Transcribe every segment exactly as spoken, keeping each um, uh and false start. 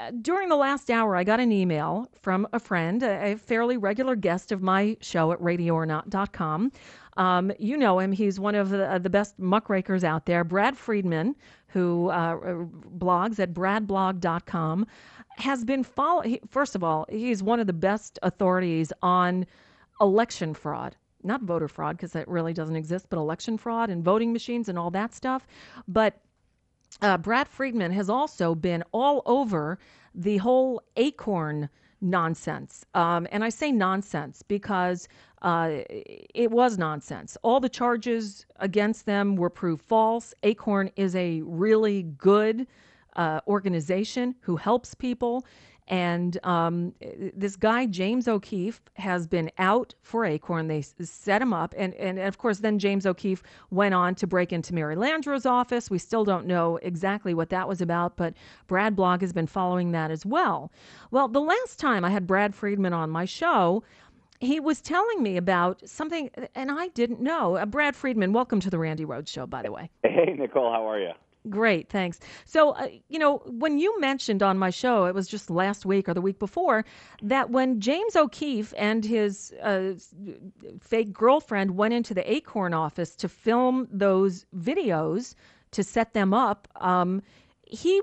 during the last hour, I got an email from a friend, a, a fairly regular guest of my show at radio or not dot com. Um, you know him. He's one of the, uh, the best muckrakers out there. Brad Friedman, who uh, blogs at brad blog dot com, has been following. First of all, he's one of the best authorities on election fraud. Not voter fraud, because that really doesn't exist, but election fraud and voting machines and all that stuff. But Uh, Brad Friedman has also been all over the whole Acorn nonsense. Um, and I say nonsense because uh, it was nonsense. All the charges against them were proved false. Acorn is a really good uh, organization who helps people. And um, this guy, James O'Keefe, has been out for Acorn. They s- set him up. And, and, of course, then James O'Keefe went on to break into Mary Landrio's office. We still don't know exactly what that was about, but Brad Blog has been following that as well. Well, the last time I had Brad Friedman on my show, he was telling me about something, and I didn't know. Uh, Brad Friedman, welcome to the Randy Rhoads Show, by the way. Hey, Nicole, how are you? Great, thanks. So, uh, you know, when you mentioned on my show, it was just last week or the week before, that when James O'Keefe and his uh, fake girlfriend went into the Acorn office to film those videos to set them up, um, he,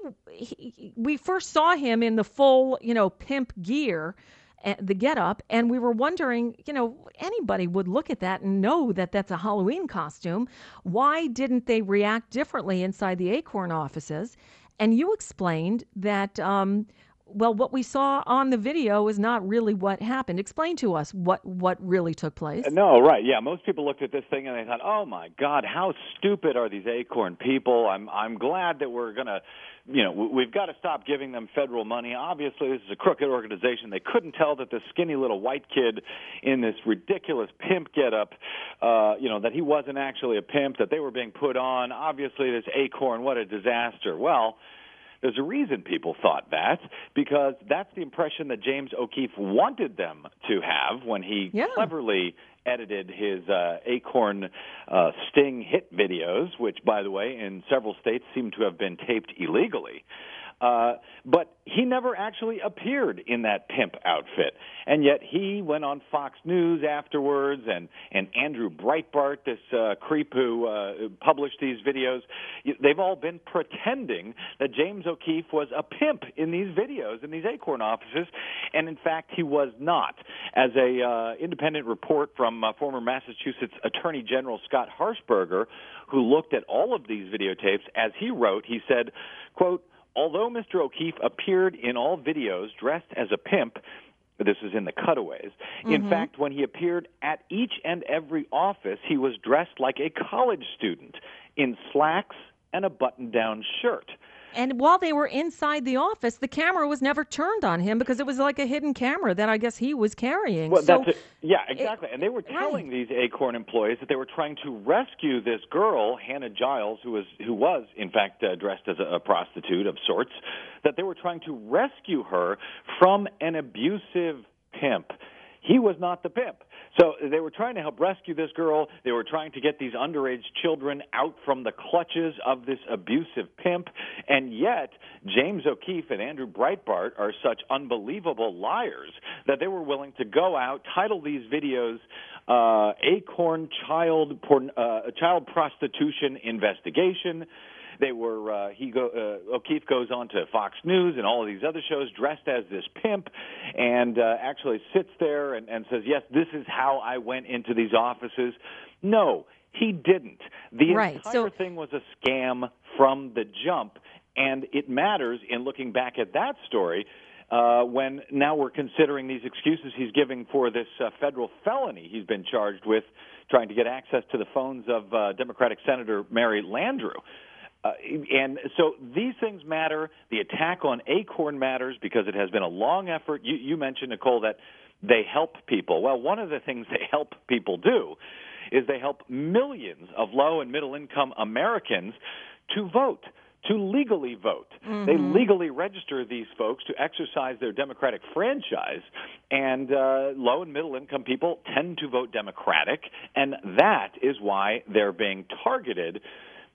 he we first saw him in the full, you know, pimp gear, the get up, and we were wondering, you know, anybody would look at that and know that that's a Halloween costume. Why didn't they react differently inside the Acorn offices? And you explained that, um, well, what we saw on the video is not really what happened. Explain to us what, what really took place. No, right. Yeah, most people looked at this thing and they thought, "Oh my God, how stupid are these Acorn people? I'm I'm glad that we're going to, you know, we've got to stop giving them federal money. Obviously, this is a crooked organization. They couldn't tell that this skinny little white kid in this ridiculous pimp getup, uh, you know, that he wasn't actually a pimp, that they were being put on. Obviously, this Acorn, what a disaster." Well, there's a reason people thought that, because that's the impression that James O'Keefe wanted them to have when he yeah. cleverly edited his uh, Acorn uh, Sting hit videos, which, by the way, in several states seem to have been taped illegally. Uh, but he never actually appeared in that pimp outfit. And yet he went on Fox News afterwards, and, and Andrew Breitbart, this uh, creep who uh, published these videos, they've all been pretending that James O'Keefe was a pimp in these videos, in these Acorn offices, and in fact he was not. As a uh, independent report from uh, former Massachusetts Attorney General Scott Harshberger, who looked at all of these videotapes, as he wrote, he said, quote, "Although Mister O'Keefe appeared in all videos dressed as a pimp," this is in the cutaways, mm-hmm. in fact, when he appeared at each and every office, he was dressed like a college student in slacks and a button-down shirt. And while they were inside the office, the camera was never turned on him because it was like a hidden camera that I guess he was carrying. Well, so that's a, yeah, exactly. It, and they were telling right. these Acorn employees that they were trying to rescue this girl, Hannah Giles, who was, who was in fact, uh, dressed as a, a prostitute of sorts, that they were trying to rescue her from an abusive pimp. He was not the pimp. So they were trying to help rescue this girl. They were trying to get these underage children out from the clutches of this abusive pimp. And yet, James O'Keefe and Andrew Breitbart are such unbelievable liars that they were willing to go out, title these videos uh, Acorn Child Porn, uh, Child Prostitution Investigation. They were uh, he go uh, O'Keefe goes on to Fox News and all of these other shows dressed as this pimp, and uh, actually sits there and, and says, "Yes, this is how I went into these offices." No, he didn't. The right. entire so, thing was a scam from the jump, and it matters in looking back at that story. Uh, when now we're considering these excuses he's giving for this uh, federal felony he's been charged with, trying to get access to the phones of uh, Democratic Senator Mary Landrieu. Uh, and so these things matter. The attack on Acorn matters because it has been a long effort. You, you mentioned, Nicole, that they help people. Well, one of the things they help people do is they help millions of low- and middle-income Americans to vote, to legally vote. Mm-hmm. They legally register these folks to exercise their Democratic franchise, and uh, low- and middle-income people tend to vote Democratic, and that is why they're being targeted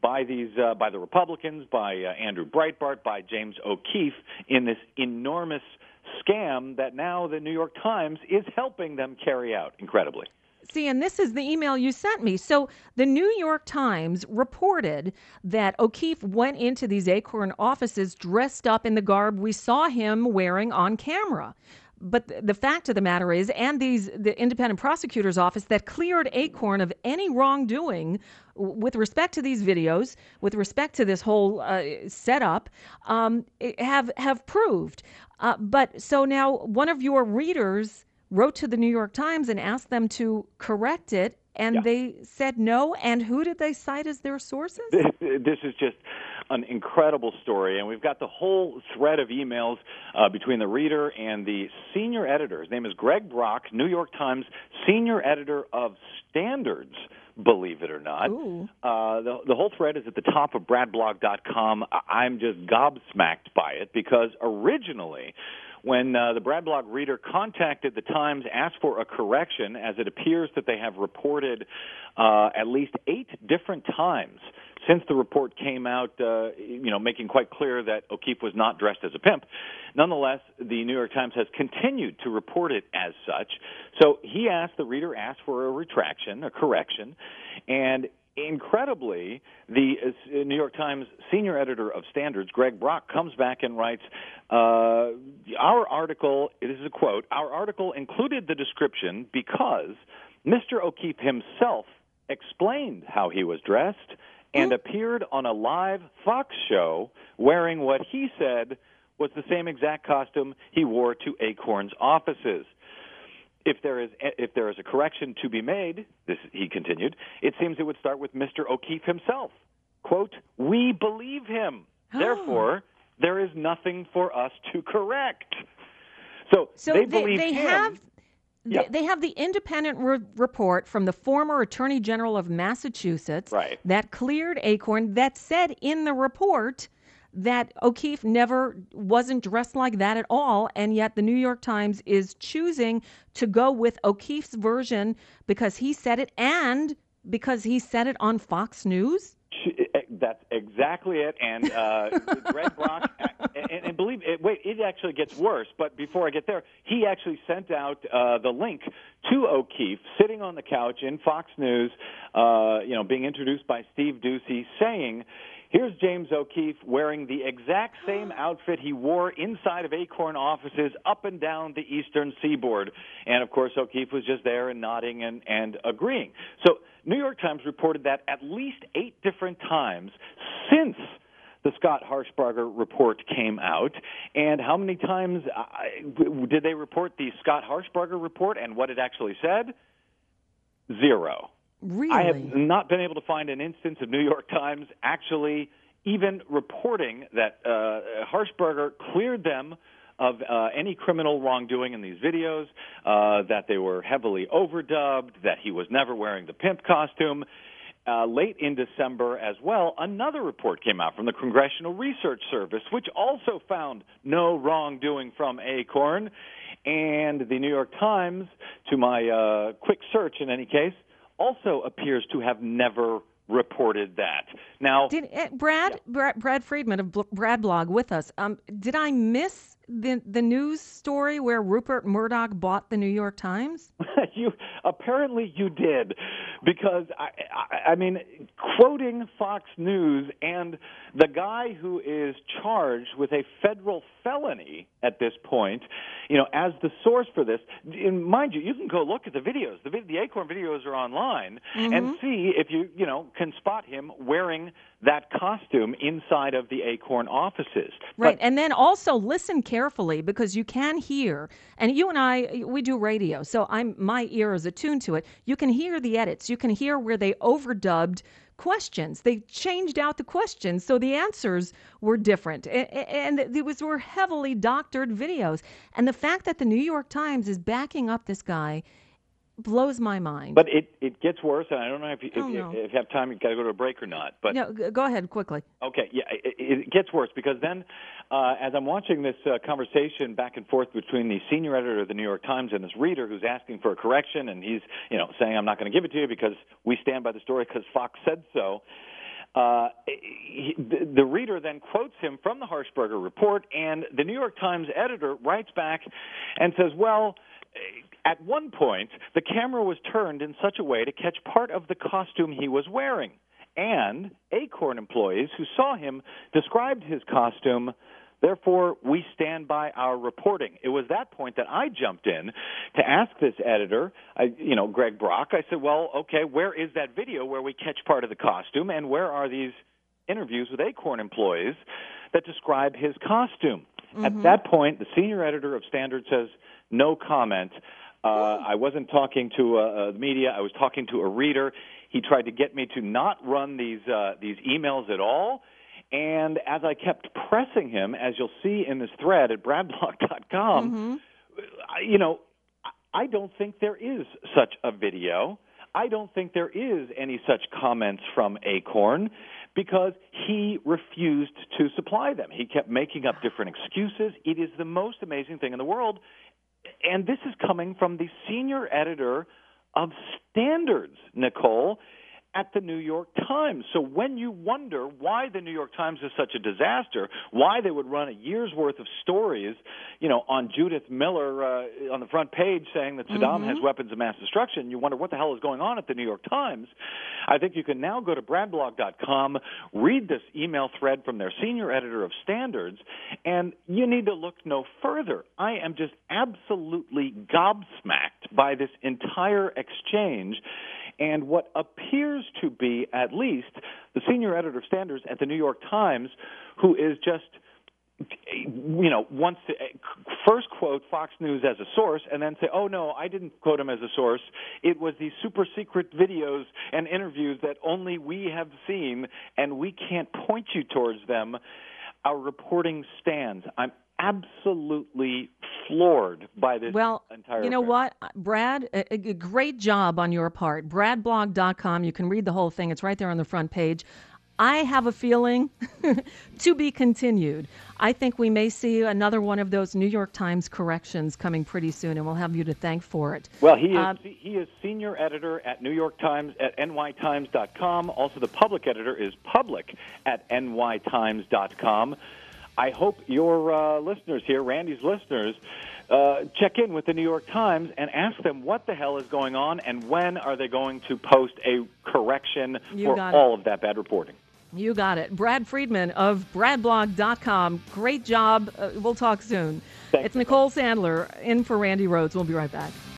by these uh, by the Republicans, by uh, Andrew Breitbart, by James O'Keefe in this enormous scam that now the New York Times is helping them carry out, incredibly. See, and this is the email you sent me. So the New York Times reported that O'Keefe went into these Acorn offices dressed up in the garb we saw him wearing on camera. But the fact of the matter is, and these the independent prosecutor's office that cleared Acorn of any wrongdoing with respect to these videos, with respect to this whole uh, setup, um, have have proved. Uh, but so now one of your readers wrote to the New York Times and asked them to correct it, and yeah. they said no. And who did they cite as their sources? This is just an incredible story, and we've got the whole thread of emails uh, between the reader and the senior editor. His name is Greg Brock, New York Times senior editor of Standards, believe it or not. Uh, the, the whole thread is at the top of brad blog dot com. I'm just gobsmacked by it because originally, when uh, the Brad Blog reader contacted the Times, asked for a correction, as it appears that they have reported uh, at least eight different times since the report came out, uh, you know, making quite clear that O'Keefe was not dressed as a pimp. Nonetheless, the New York Times has continued to report it as such. So he asked, the reader asked for a retraction, a correction, and incredibly, the uh, New York Times senior editor of Standards, Greg Brock, comes back and writes, uh, our article, this is a quote, our article included the description because Mister O'Keefe himself explained how he was dressed and appeared on a live Fox show wearing what he said was the same exact costume he wore to Acorn's offices. If there is if there is a correction to be made, this he continued, it seems it would start with Mister O'Keefe himself. Quote, we believe him. Oh. Therefore, there is nothing for us to correct. So, so they, they believe they him. have Yeah. They have the independent re- report from the former Attorney General of Massachusetts right. that cleared Acorn that said in the report that O'Keefe never wasn't dressed like that at all, and yet the New York Times is choosing to go with O'Keefe's version because he said it and because he said it on Fox News? That's exactly it. And uh, Greg Brock, and, and believe it, wait, it actually gets worse. But before I get there, he actually sent out uh, the link to O'Keefe sitting on the couch in Fox News, uh, you know, being introduced by Steve Doocy, saying, here's James O'Keefe wearing the exact same outfit he wore inside of Acorn offices up and down the eastern seaboard. And, of course, O'Keefe was just there and nodding and, and agreeing. So New York Times reported that at least eight different times since the Scott Harshbarger report came out. And how many times uh, did they report the Scott Harshbarger report and what it actually said? Zero. Really? I have not been able to find an instance of New York Times actually even reporting that uh, Harshbarger cleared them of uh, any criminal wrongdoing in these videos, uh, that they were heavily overdubbed, that he was never wearing the pimp costume. Uh, late in December as well, another report came out from the Congressional Research Service, which also found no wrongdoing from Acorn. And the New York Times, to my uh, quick search in any case, also appears to have never reported that. Now, did uh, Brad, yeah. Brad Brad Friedman of Brad Blog with us? Um, did I miss the the news story where Rupert Murdoch bought the New York Times? you apparently you did, because I, I I mean, quoting Fox News and the guy who is charged with a federal felony at this point, you know, as the source for this. And mind you, you can go look at the videos. The the Acorn videos are online, mm-hmm. and see if you you know can spot him wearing that costume inside of the Acorn offices. Right, but, and then also listen carefully, because you can hear, and you and I, we do radio, so I'm my ear is attuned to it. You can hear the edits. You can hear where they overdubbed questions. They changed out the questions, so the answers were different, and, and it was were heavily doctored videos. And the fact that the New York Times is backing up this guy blows my mind. But it, it gets worse, and I don't know if you, oh, if, no. if you have time, you've got to go to a break or not. But no, go ahead quickly. Okay, yeah, it, it gets worse, because then uh, as I'm watching this uh, conversation back and forth between the senior editor of the New York Times and this reader who's asking for a correction, and he's, you know, saying, I'm not going to give it to you because we stand by the story because Fox said so. Uh, he, the, the reader then quotes him from the Harshberger report, and the New York Times editor writes back and says, well, at one point, the camera was turned in such a way to catch part of the costume he was wearing, and Acorn employees who saw him described his costume. Therefore, we stand by our reporting. It was that point that I jumped in to ask this editor, I, you know, Greg Brock. I said, well, okay, where is that video where we catch part of the costume, and where are these interviews with Acorn employees that describe his costume? Mm-hmm. At that point, the senior editor of Standard says, no comment. Uh, I wasn't talking to uh, the media. I was talking to a reader. He tried to get me to not run these uh, these emails at all. And as I kept pressing him, as you'll see in this thread at brad blog dot com, mm-hmm. you know, I don't think there is such a video. I don't think there is any such comments from Acorn because he refused to supply them. He kept making up different excuses. It is the most amazing thing in the world. And this is coming from the senior editor of Standards, Nicole, at the New York Times. So when you wonder why the New York Times is such a disaster, why they would run a year's worth of stories, you know, on Judith Miller uh, on the front page saying that Saddam mm-hmm. has weapons of mass destruction, you wonder what the hell is going on at the New York Times. I think you can now go to brad blog dot com, read this email thread from their senior editor of Standards, and you need to look no further. I am just absolutely gobsmacked by this entire exchange. And what appears to be, at least, the senior editor of Standards at the New York Times, who is just, you know, wants to first quote Fox News as a source and then say, oh, no, I didn't quote him as a source. It was these super secret videos and interviews that only we have seen, and we can't point you towards them. Our reporting stands. I'm absolutely floored by this well, entire you know affair. what, Brad, a, a great job on your part. brad blog dot com. You can read the whole thing. It's right there on the front page. I have a feeling to be continued. I think we may see another one of those New York Times corrections coming pretty soon, and we'll have you to thank for it. Well, he is, uh, he is senior editor at New York Times at N Y Times dot com. Also, the public editor is public at N Y Times dot com. I hope your uh, listeners here, Randy's listeners, uh, check in with the New York Times and ask them what the hell is going on and when are they going to post a correction You for got all it. of that bad reporting. You got it. Brad Friedman of brad blog dot com. Great job. Uh, we'll talk soon. Thanks. It's Nicole Sandler in for Randy Rhodes. We'll be right back.